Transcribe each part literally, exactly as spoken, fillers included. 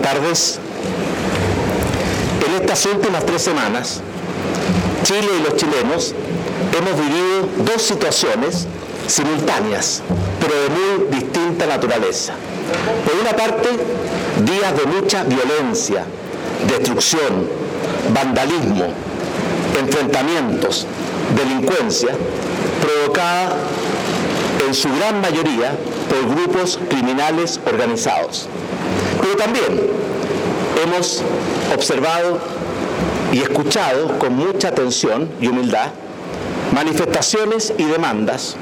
buenas tardes. En estas últimas tres semanas, Chile y los chilenos hemos vivido dos situaciones simultáneas, pero de muy distinta naturaleza. Por una parte, días de mucha violencia, destrucción, vandalismo, enfrentamientos, delincuencia, provocada en su gran mayoría por grupos criminales organizados. Pero también hemos observado y escuchado con mucha atención y humildad manifestaciones y demandas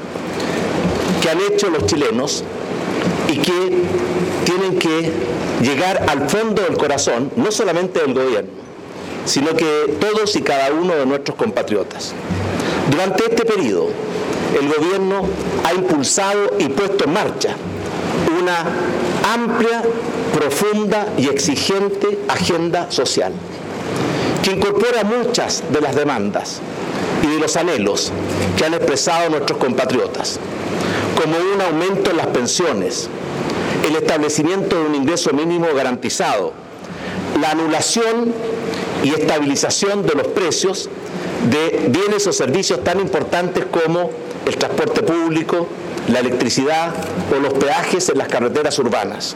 que han hecho los chilenos y que tienen que llegar al fondo del corazón, no solamente del gobierno, sino que todos y cada uno de nuestros compatriotas. Durante este periodo, el gobierno ha impulsado y puesto en marcha una amplia, profunda y exigente agenda social, que incorpora muchas de las demandas y de los anhelos que han expresado nuestros compatriotas, como un aumento en las pensiones, el establecimiento de un ingreso mínimo garantizado, la anulación y estabilización de los precios de bienes o servicios tan importantes como el transporte público, la electricidad o los peajes en las carreteras urbanas,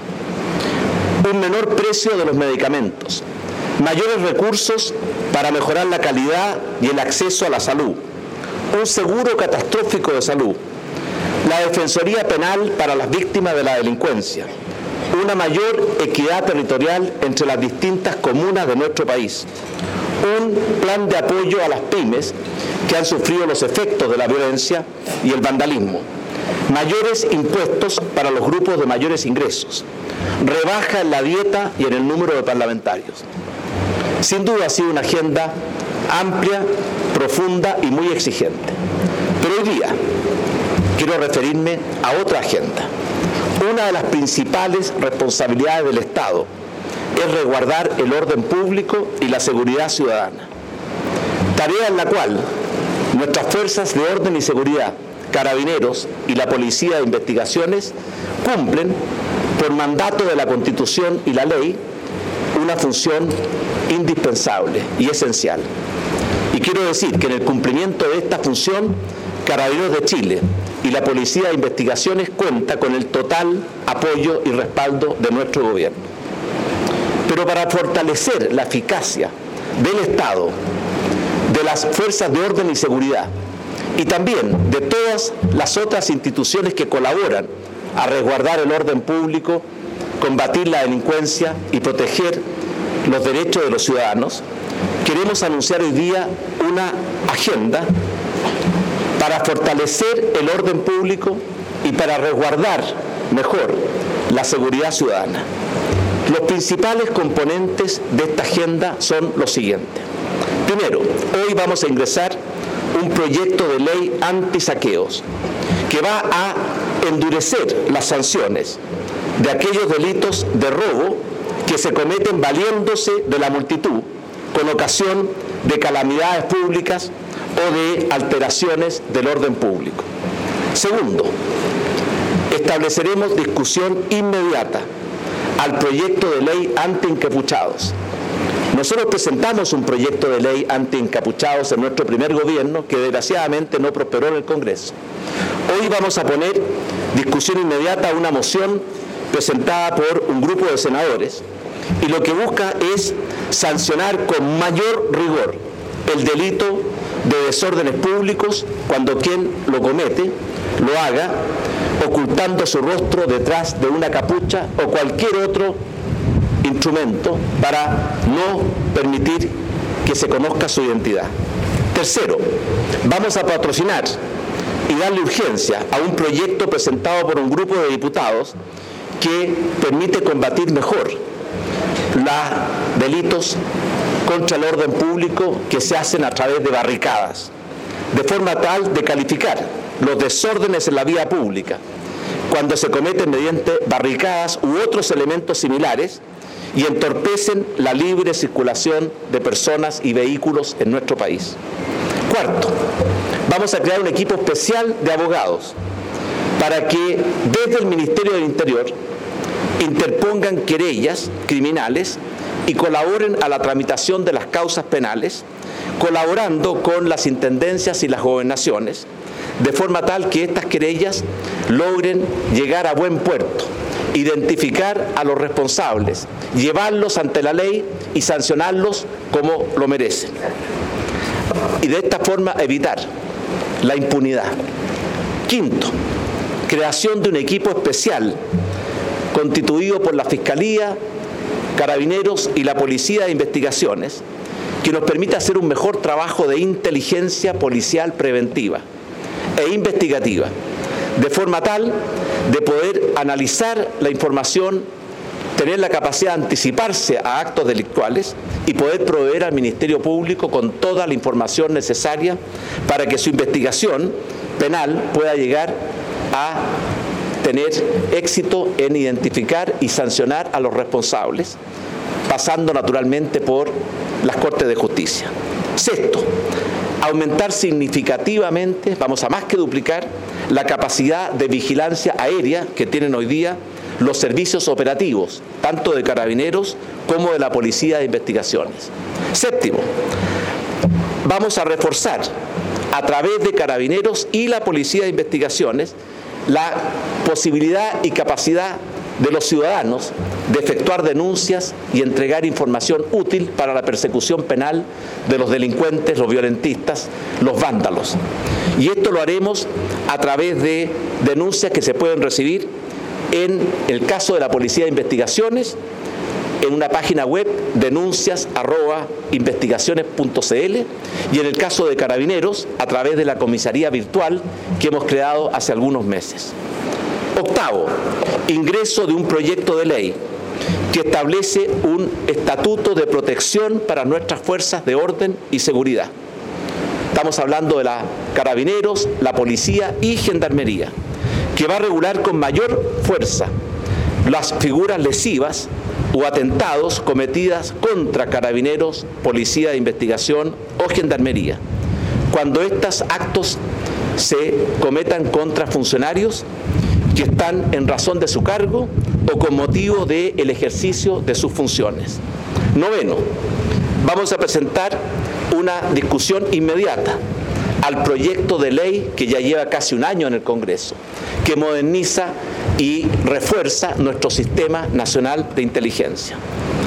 un menor precio de los medicamentos, mayores recursos para mejorar la calidad y el acceso a la salud, un seguro catastrófico de salud, la defensoría penal para las víctimas de la delincuencia, una mayor equidad territorial entre las distintas comunas de nuestro país, un plan de apoyo a las pymes que han sufrido los efectos de la violencia y el vandalismo, mayores impuestos para los grupos de mayores ingresos, rebaja en la dieta y en el número de parlamentarios. Sin duda ha sido una agenda amplia, profunda y muy exigente. Pero hoy día quiero referirme a otra agenda. Una de las principales responsabilidades del Estado es resguardar el orden público y la seguridad ciudadana. Tarea en la cual nuestras fuerzas de orden y seguridad, carabineros y la Policía de Investigaciones cumplen, por mandato de la Constitución y la ley, una función indispensable y esencial. Y quiero decir que en el cumplimiento de esta función, Carabineros de Chile y la Policía de Investigaciones cuenta con el total apoyo y respaldo de nuestro gobierno. Pero para fortalecer la eficacia del Estado, de las fuerzas de orden y seguridad y también de todas las otras instituciones que colaboran a resguardar el orden público, combatir la delincuencia y proteger los derechos de los ciudadanos, queremos anunciar hoy día una agenda para fortalecer el orden público y para resguardar mejor la seguridad ciudadana. Los principales componentes de esta agenda son los siguientes. Primero, hoy vamos a ingresar un proyecto de ley antisaqueos que va a endurecer las sanciones de aquellos delitos de robo que se cometen valiéndose de la multitud con ocasión de calamidades públicas o de alteraciones del orden público. Segundo, estableceremos discusión inmediata al proyecto de ley anti-encapuchados. Nosotros presentamos un proyecto de ley anti-encapuchados en nuestro primer gobierno que desgraciadamente no prosperó en el Congreso. Hoy vamos a poner discusión inmediata a una moción presentada por un grupo de senadores y lo que busca es sancionar con mayor rigor el delito de desórdenes públicos cuando quien lo comete lo haga ocultando su rostro detrás de una capucha o cualquier otro instrumento para no permitir que se conozca su identidad. Tercero, vamos a patrocinar y darle urgencia a un proyecto presentado por un grupo de diputados que permite combatir mejor los delitos contra el orden público que se hacen a través de barricadas, de forma tal de calificar los desórdenes en la vía pública cuando se cometen mediante barricadas u otros elementos similares y entorpecen la libre circulación de personas y vehículos en nuestro país. Cuarto, vamos a crear un equipo especial de abogados para que desde el Ministerio del Interior interpongan querellas criminales y colaboren a la tramitación de las causas penales, colaborando con las intendencias y las gobernaciones, de forma tal que estas querellas logren llegar a buen puerto, identificar a los responsables, llevarlos ante la ley y sancionarlos como lo merecen. Y de esta forma evitar la impunidad. Quinto, creación de un equipo especial constituido por la Fiscalía, Carabineros y la Policía de Investigaciones, que nos permita hacer un mejor trabajo de inteligencia policial preventiva e investigativa, de forma tal de poder analizar la información, tener la capacidad de anticiparse a actos delictuales y poder proveer al Ministerio Público con toda la información necesaria para que su investigación penal pueda llegar a tener éxito en identificar y sancionar a los responsables, pasando naturalmente por las Cortes de Justicia. Sexto, aumentar significativamente, vamos a más que duplicar, la capacidad de vigilancia aérea que tienen hoy día los servicios operativos, tanto de Carabineros como de la Policía de Investigaciones. Séptimo, vamos a reforzar a través de Carabineros y la Policía de Investigaciones la posibilidad y capacidad de los ciudadanos de efectuar denuncias y entregar información útil para la persecución penal de los delincuentes, los violentistas, los vándalos. Y esto lo haremos a través de denuncias que se pueden recibir en el caso de la Policía de Investigaciones, en una página web denuncias arroba investigaciones punto cl, y en el caso de Carabineros a través de la comisaría virtual que hemos creado hace algunos meses. Octavo, ingreso de un proyecto de ley que establece un estatuto de protección para nuestras fuerzas de orden y seguridad. Estamos hablando de la Carabineros, la Policía y Gendarmería, que va a regular con mayor fuerza las figuras lesivas o atentados cometidas contra Carabineros, Policía de Investigación o Gendarmería, cuando estos actos se cometan contra funcionarios que están en razón de su cargo o con motivo del ejercicio de sus funciones. Noveno, vamos a presentar una discusión inmediata al proyecto de ley que ya lleva casi un año en el Congreso, que moderniza y refuerza nuestro sistema nacional de inteligencia.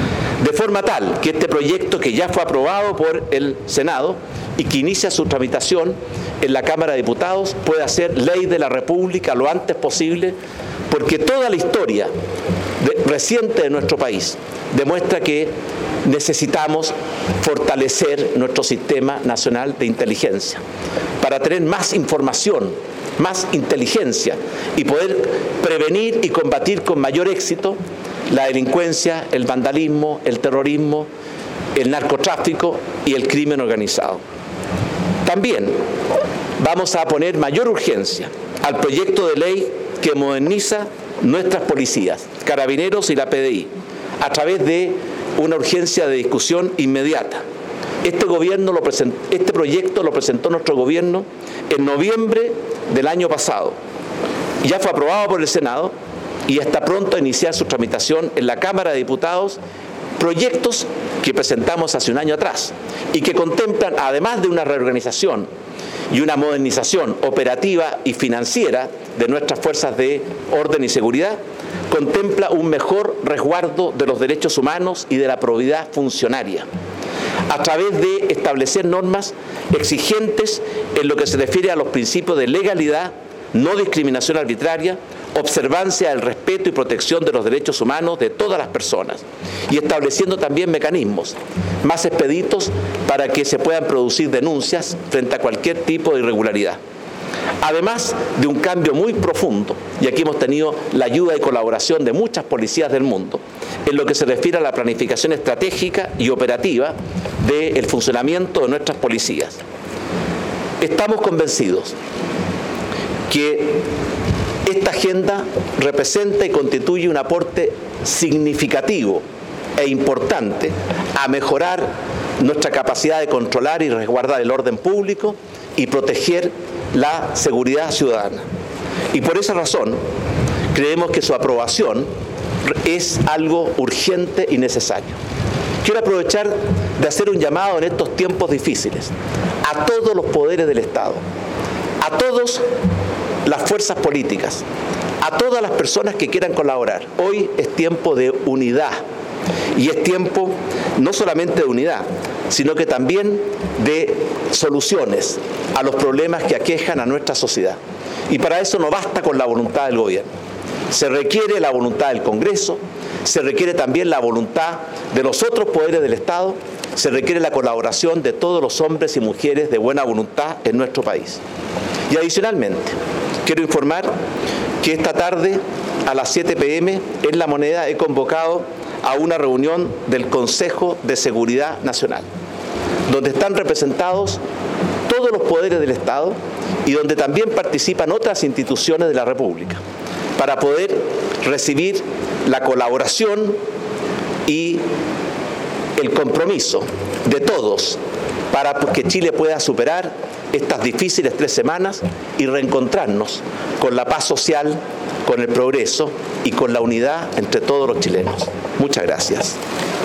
De forma tal que este proyecto, que ya fue aprobado por el Senado y que inicia su tramitación en la Cámara de Diputados, pueda ser ley de la República lo antes posible, porque toda la historia de, reciente de nuestro país demuestra que necesitamos fortalecer nuestro sistema nacional de inteligencia para tener más información, más inteligencia y poder prevenir y combatir con mayor éxito la delincuencia, el vandalismo, el terrorismo, el narcotráfico y el crimen organizado. También vamos a poner mayor urgencia al proyecto de ley que moderniza nuestras policías, Carabineros y la P D I, a través de una urgencia de discusión inmediata. Este, gobierno lo present, este proyecto lo presentó nuestro gobierno en noviembre del año pasado. Ya fue aprobado por el Senado y está pronto a iniciar su tramitación en la Cámara de Diputados, proyectos que presentamos hace un año atrás y que contemplan, además de una reorganización y una modernización operativa y financiera de nuestras fuerzas de orden y seguridad, contempla un mejor resguardo de los derechos humanos y de la probidad funcionaria, a través de establecer normas exigentes en lo que se refiere a los principios de legalidad, no discriminación arbitraria, observancia del respeto y protección de los derechos humanos de todas las personas, y estableciendo también mecanismos más expeditos para que se puedan producir denuncias frente a cualquier tipo de irregularidad. Además de un cambio muy profundo, y aquí hemos tenido la ayuda y colaboración de muchas policías del mundo, en lo que se refiere a la planificación estratégica y operativa del funcionamiento de nuestras policías. Estamos convencidos que esta agenda representa y constituye un aporte significativo e importante a mejorar nuestra capacidad de controlar y resguardar el orden público y proteger la seguridad ciudadana. Y por esa razón creemos que su aprobación es algo urgente y necesario. Quiero aprovechar de hacer un llamado en estos tiempos difíciles a todos los poderes del Estado, a todas las fuerzas políticas, a todas las personas que quieran colaborar. Hoy es tiempo de unidad y es tiempo no solamente de unidad, sino que también de soluciones a los problemas que aquejan a nuestra sociedad. Y para eso no basta con la voluntad del gobierno. Se requiere la voluntad del Congreso, se requiere también la voluntad de los otros poderes del Estado, se requiere la colaboración de todos los hombres y mujeres de buena voluntad en nuestro país. Y adicionalmente, quiero informar que esta tarde a las siete pe eme en La Moneda he convocado a una reunión del Consejo de Seguridad Nacional, donde están representados todos los poderes del Estado y donde también participan otras instituciones de la República, para poder recibir la colaboración y el compromiso de todos para que Chile pueda superar estas difíciles tres semanas y reencontrarnos con la paz social, con el progreso y con la unidad entre todos los chilenos. Muchas gracias.